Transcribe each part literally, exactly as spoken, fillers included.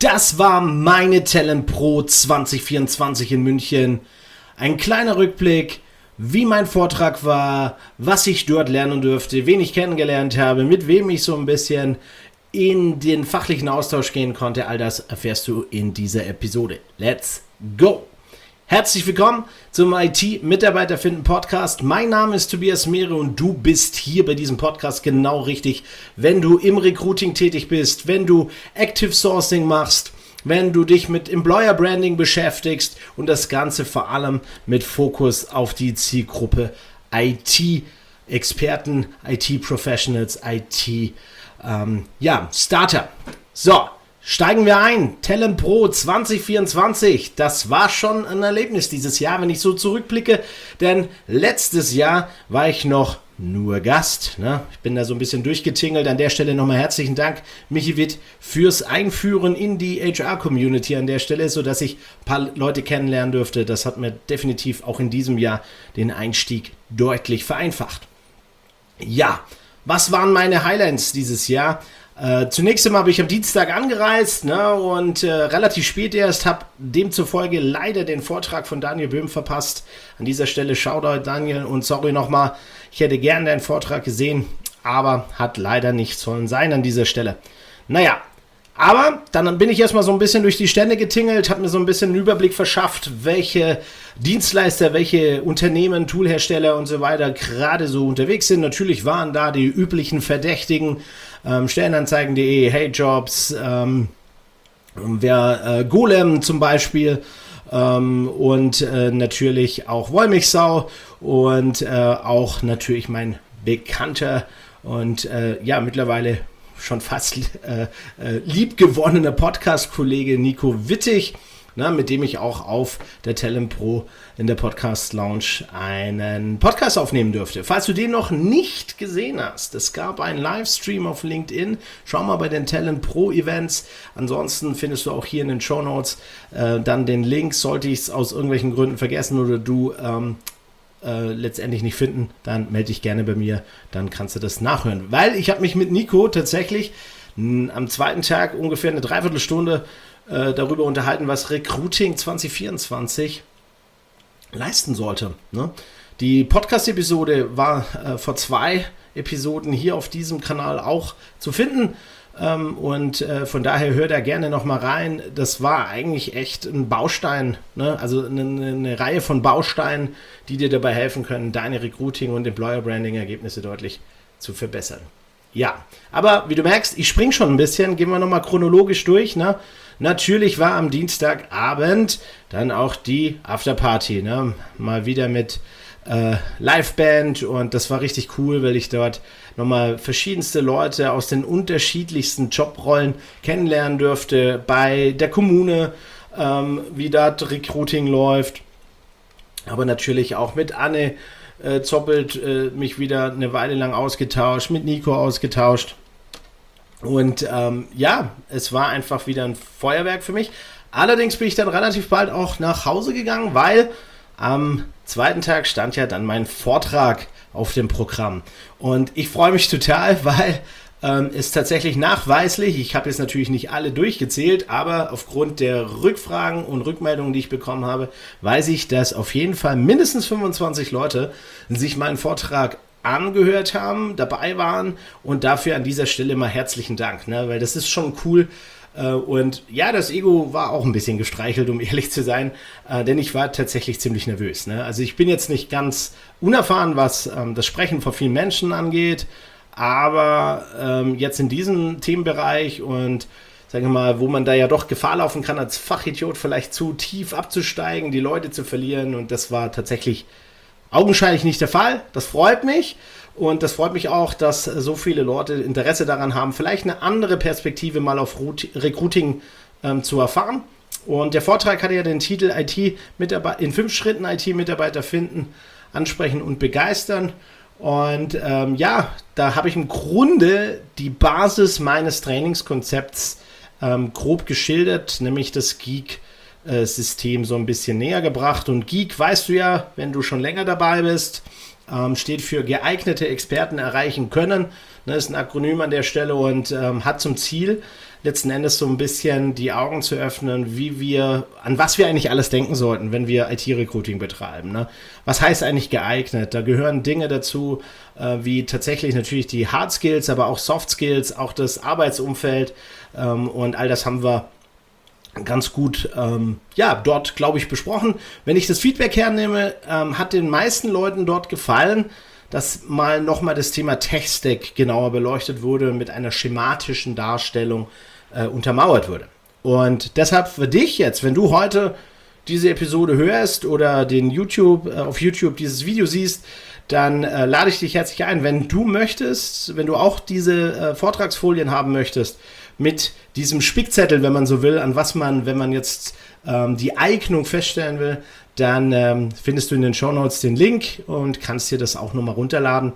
Das war meine Talent Pro zwanzig vierundzwanzig in München. Ein kleiner Rückblick, wie mein Vortrag war, was ich dort lernen durfte, wen ich kennengelernt habe, mit wem ich so ein bisschen in den fachlichen Austausch gehen konnte. All das erfährst du in dieser Episode. Let's go! Herzlich willkommen zum I T-Mitarbeiter finden Podcast. Mein Name ist Tobias Mehre und du bist hier bei diesem Podcast genau richtig, wenn du im Recruiting tätig bist, wenn du Active Sourcing machst, wenn du dich mit Employer Branding beschäftigst und das Ganze vor allem mit Fokus auf die Zielgruppe I T-Experten, I T-Professionals, I T, ähm, ja, Starter. So. Steigen wir ein. Talent Pro zwanzig vierundzwanzig. Das war schon ein Erlebnis dieses Jahr, wenn ich so zurückblicke. Denn letztes Jahr war ich noch nur Gast. Ne? Ich bin da so ein bisschen durchgetingelt. An der Stelle nochmal herzlichen Dank, Michi Witt, fürs Einführen in die H R-Community an der Stelle, sodass ich ein paar Leute kennenlernen durfte. Das hat mir definitiv auch in diesem Jahr den Einstieg deutlich vereinfacht. Ja, was waren meine Highlights dieses Jahr? Äh, zunächst einmal habe ich am Dienstag angereist ne, und äh, relativ spät erst, habe demzufolge leider den Vortrag von Daniel Böhm verpasst. An dieser Stelle Shoutout Daniel und sorry nochmal, ich hätte gern deinen Vortrag gesehen, aber hat leider nicht sollen sein an dieser Stelle. Naja, aber dann bin ich erstmal so ein bisschen durch die Stände getingelt, habe mir so ein bisschen einen Überblick verschafft, welche Dienstleister, welche Unternehmen, Toolhersteller und so weiter gerade so unterwegs sind. Natürlich waren da die üblichen Verdächtigen, ähm, Stellenanzeigen punkt de, Hey Jobs, ähm, wer, äh, Golem zum Beispiel ähm, und äh, natürlich auch Wollmilchsau und äh, auch natürlich mein bekannter und äh, ja mittlerweile schon fast äh, äh, liebgewonnener Podcast-Kollege Nico Wittig, na, mit dem ich auch auf der Talent Pro in der Podcast Lounge einen Podcast aufnehmen dürfte. Falls du den noch nicht gesehen hast, es gab einen Livestream auf LinkedIn. Schau mal bei den Talent Pro Events. Ansonsten findest du auch hier in den Shownotes äh, dann den Link. Sollte ich es aus irgendwelchen Gründen vergessen oder du ähm, äh, letztendlich nicht finden, dann melde dich gerne bei mir. Dann kannst du das nachhören. Weil ich habe mich mit Nico tatsächlich mh, am zweiten Tag ungefähr eine Dreiviertelstunde äh, darüber unterhalten, was Recruiting zwanzig vierundzwanzig leisten sollte. Ne? Die Podcast-Episode war äh, vor zwei Episoden hier auf diesem Kanal auch zu finden ähm, und äh, von daher hör da gerne nochmal rein. Das war eigentlich echt ein Baustein, ne? Also eine, eine Reihe von Bausteinen, die dir dabei helfen können, deine Recruiting- und Employer-Branding-Ergebnisse deutlich zu verbessern. Ja, aber wie du merkst, ich spring schon ein bisschen, gehen wir nochmal chronologisch durch, ne? Natürlich war am Dienstagabend dann auch die Afterparty, ne? Mal wieder mit äh, Liveband und das war richtig cool, weil ich dort nochmal verschiedenste Leute aus den unterschiedlichsten Jobrollen kennenlernen durfte, bei der Kommune, ähm, wie dort Recruiting läuft, aber natürlich auch mit Anne äh, Zoppelt äh, mich wieder eine Weile lang ausgetauscht, mit Nico ausgetauscht. Und ähm, ja, es war einfach wieder ein Feuerwerk für mich. Allerdings bin ich dann relativ bald auch nach Hause gegangen, weil am zweiten Tag stand ja dann mein Vortrag auf dem Programm. Und ich freue mich total, weil ähm, es tatsächlich nachweislich, ich habe jetzt natürlich nicht alle durchgezählt, aber aufgrund der Rückfragen und Rückmeldungen, die ich bekommen habe, weiß ich, dass auf jeden Fall mindestens fünfundzwanzig Leute sich meinen Vortrag angehört haben, dabei waren und dafür an dieser Stelle mal herzlichen Dank, ne? Weil das ist schon cool äh, und ja, das Ego war auch ein bisschen gestreichelt, um ehrlich zu sein, äh, denn ich war tatsächlich ziemlich nervös, ne? Also ich bin jetzt nicht ganz unerfahren, was ähm, das Sprechen vor vielen Menschen angeht, aber ähm, jetzt in diesem Themenbereich und sagen wir mal, wo man da ja doch Gefahr laufen kann, als Fachidiot vielleicht zu tief abzusteigen, die Leute zu verlieren und das war tatsächlich augenscheinlich nicht der Fall. Das freut mich und das freut mich auch, dass so viele Leute Interesse daran haben, vielleicht eine andere Perspektive mal auf Recruiting ähm, zu erfahren. Und der Vortrag hatte ja den Titel I T-Mitarbeiter in fünf Schritten I T-Mitarbeiter finden, ansprechen und begeistern. Und ähm, ja, da habe ich im Grunde die Basis meines Trainingskonzepts ähm, grob geschildert, nämlich das Geek System so ein bisschen näher gebracht. Und Geek, weißt du ja, wenn du schon länger dabei bist, ähm, steht für geeignete Experten erreichen können. Das ist ein Akronym an der Stelle und ähm, hat zum Ziel, letzten Endes so ein bisschen die Augen zu öffnen, wie wir, an was wir eigentlich alles denken sollten, wenn wir I T-Recruiting betreiben. Ne? Was heißt eigentlich geeignet? Da gehören Dinge dazu, äh, wie tatsächlich natürlich die Hard Skills, aber auch Soft Skills, auch das Arbeitsumfeld ähm, und all das haben wir ganz gut, ähm, ja, dort, glaube ich, besprochen. Wenn ich das Feedback hernehme, ähm, hat den meisten Leuten dort gefallen, dass mal nochmal das Thema Tech-Stack genauer beleuchtet wurde, mit einer schematischen Darstellung äh, untermauert wurde. Und deshalb für dich jetzt, wenn du heute diese Episode hörst oder den YouTube, äh, auf YouTube dieses Video siehst, dann äh, lade ich dich herzlich ein. Wenn du möchtest, wenn du auch diese äh, Vortragsfolien haben möchtest, mit diesem Spickzettel, wenn man so will, an was man, wenn man jetzt ähm, die Eignung feststellen will, dann ähm, findest du in den Shownotes den Link und kannst dir das auch nochmal runterladen.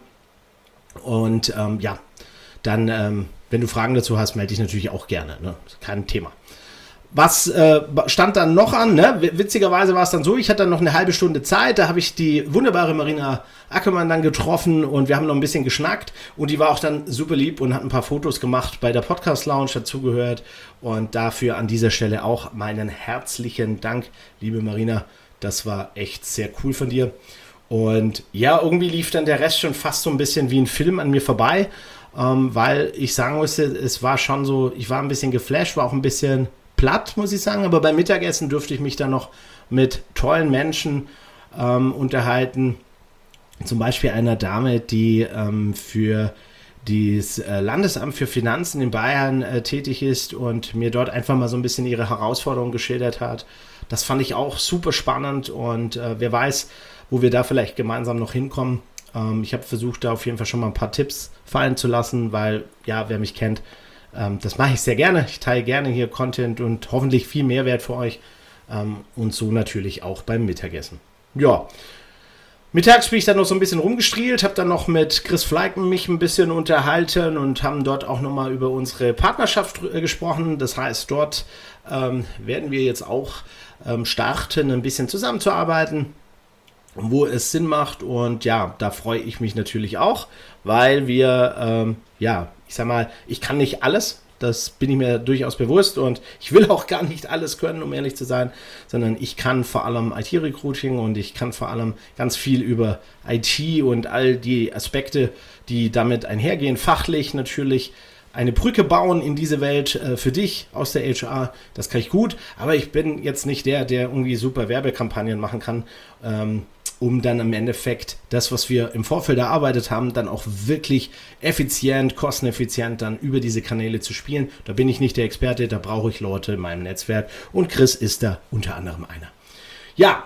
Und ähm, ja, dann, ähm, wenn du Fragen dazu hast, melde dich natürlich auch gerne. Ne? Kein Thema. Was äh, stand dann noch an? Ne? Witzigerweise war es dann so, ich hatte dann noch eine halbe Stunde Zeit, da habe ich die wunderbare Marina Ackermann dann getroffen und wir haben noch ein bisschen geschnackt und die war auch dann super lieb und hat ein paar Fotos gemacht, bei der Podcast Lounge dazugehört und dafür an dieser Stelle auch meinen herzlichen Dank, liebe Marina, das war echt sehr cool von dir. Und ja, irgendwie lief dann der Rest schon fast so ein bisschen wie ein Film an mir vorbei, ähm, weil ich sagen musste, es war schon so, ich war ein bisschen geflasht, war auch ein bisschen platt, muss ich sagen, aber beim Mittagessen durfte ich mich dann noch mit tollen Menschen ähm, unterhalten. Zum Beispiel einer Dame, die ähm, für das äh, Landesamt für Finanzen in Bayern äh, tätig ist und mir dort einfach mal so ein bisschen ihre Herausforderungen geschildert hat. Das fand ich auch super spannend und äh, wer weiß, wo wir da vielleicht gemeinsam noch hinkommen. Ähm, ich habe versucht, da auf jeden Fall schon mal ein paar Tipps fallen zu lassen, weil, ja, wer mich kennt, Ähm, das mache ich sehr gerne. Ich teile gerne hier Content und hoffentlich viel Mehrwert für euch. Ähm, und so natürlich auch beim Mittagessen. Ja, mittags bin ich dann noch so ein bisschen rumgestrielt, habe dann noch mit Chris Fleiken mich ein bisschen unterhalten und haben dort auch nochmal über unsere Partnerschaft äh, gesprochen. Das heißt, dort ähm, werden wir jetzt auch ähm, starten, ein bisschen zusammenzuarbeiten, wo es Sinn macht. Und ja, da freue ich mich natürlich auch, weil wir, ähm, ja, ich sag mal, ich kann nicht alles, das bin ich mir durchaus bewusst und ich will auch gar nicht alles können, um ehrlich zu sein, sondern ich kann vor allem I T-Recruiting und ich kann vor allem ganz viel über I T und all die Aspekte, die damit einhergehen, fachlich natürlich eine Brücke bauen in diese Welt äh, für dich aus der H R, das kann ich gut, aber ich bin jetzt nicht der, der irgendwie super Werbekampagnen machen kann, ähm, um dann im Endeffekt das, was wir im Vorfeld erarbeitet haben, dann auch wirklich effizient, kosteneffizient dann über diese Kanäle zu spielen. Da bin ich nicht der Experte, da brauche ich Leute in meinem Netzwerk und Chris ist da unter anderem einer. Ja,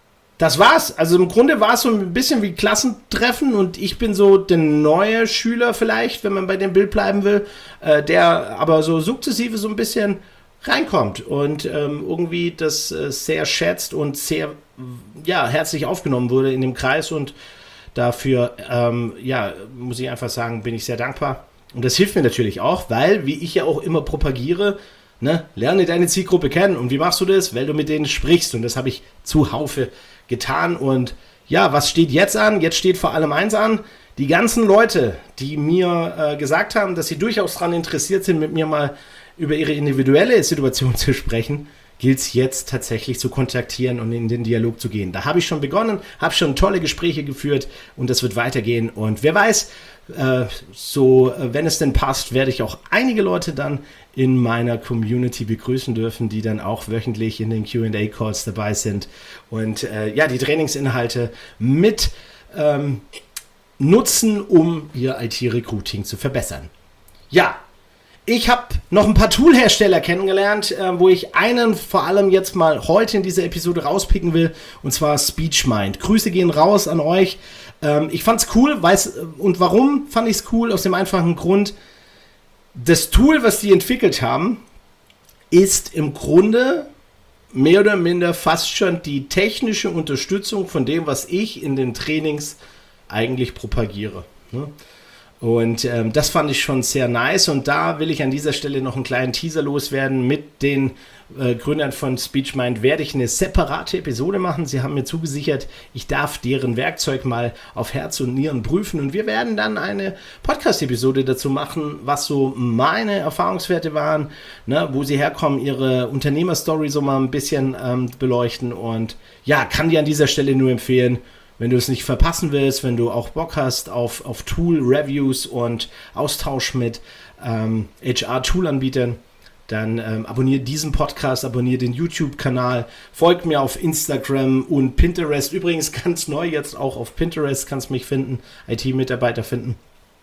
das war's. Also im Grunde war es so ein bisschen wie Klassentreffen und ich bin so der neue Schüler vielleicht, wenn man bei dem Bild bleiben will, äh, der aber so sukzessive so ein bisschen reinkommt und ähm, irgendwie das äh, sehr schätzt und sehr ja, herzlich aufgenommen wurde in dem Kreis und dafür, ähm, ja, muss ich einfach sagen, bin ich sehr dankbar. Und das hilft mir natürlich auch, weil, wie ich ja auch immer propagiere, ne, lerne deine Zielgruppe kennen. Und wie machst du das? Weil du mit denen sprichst. Und das habe ich zuhaufe getan. Und ja, was steht jetzt an? Jetzt steht vor allem eins an. Die ganzen Leute, die mir äh, gesagt haben, dass sie durchaus daran interessiert sind, mit mir mal über ihre individuelle Situation zu sprechen, gilt es jetzt tatsächlich zu kontaktieren und in den Dialog zu gehen. Da habe ich schon begonnen, habe schon tolle Gespräche geführt und das wird weitergehen. Und wer weiß, äh, so, äh, wenn es denn passt, werde ich auch einige Leute dann in meiner Community begrüßen dürfen, die dann auch wöchentlich in den Q and A-Calls dabei sind und äh, ja, die Trainingsinhalte mit ähm, nutzen, um ihr I T-Recruiting zu verbessern. Ja, ich habe noch ein paar Toolhersteller kennengelernt, äh, wo ich einen vor allem jetzt mal heute in dieser Episode rauspicken will, und zwar SpeechMind. Grüße gehen raus an euch. Ähm, ich fand's cool, weiß, und warum fand ich's cool? Aus dem einfachen Grund, das Tool, was die entwickelt haben, ist im Grunde mehr oder minder fast schon die technische Unterstützung von dem, was ich in den Trainings eigentlich propagiere. Ne? Und ähm, das fand ich schon sehr nice und da will ich an dieser Stelle noch einen kleinen Teaser loswerden. Mit den äh, Gründern von SpeechMind werde ich eine separate Episode machen. Sie haben mir zugesichert, ich darf deren Werkzeug mal auf Herz und Nieren prüfen und wir werden dann eine Podcast-Episode dazu machen, was so meine Erfahrungswerte waren, ne, wo sie herkommen, ihre Unternehmerstory so mal ein bisschen ähm, beleuchten und ja, kann dir an dieser Stelle nur empfehlen, wenn du es nicht verpassen willst, wenn du auch Bock hast auf, auf Tool-Reviews und Austausch mit ähm, H R-Tool-Anbietern, dann ähm, abonniere diesen Podcast, abonniere den YouTube-Kanal, folgt mir auf Instagram und Pinterest. Übrigens ganz neu jetzt auch auf Pinterest, kannst mich finden, I T-Mitarbeiter finden.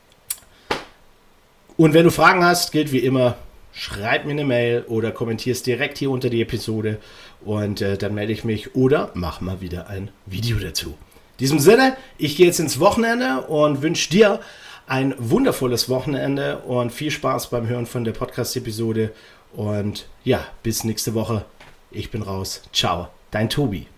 Und wenn du Fragen hast, gilt wie immer, schreib mir eine Mail oder kommentierst direkt hier unter die Episode und äh, dann melde ich mich oder mach mal wieder ein Video dazu. In diesem Sinne, ich gehe jetzt ins Wochenende und wünsche dir ein wundervolles Wochenende und viel Spaß beim Hören von der Podcast-Episode. Und ja, bis nächste Woche. Ich bin raus. Ciao, dein Tobi.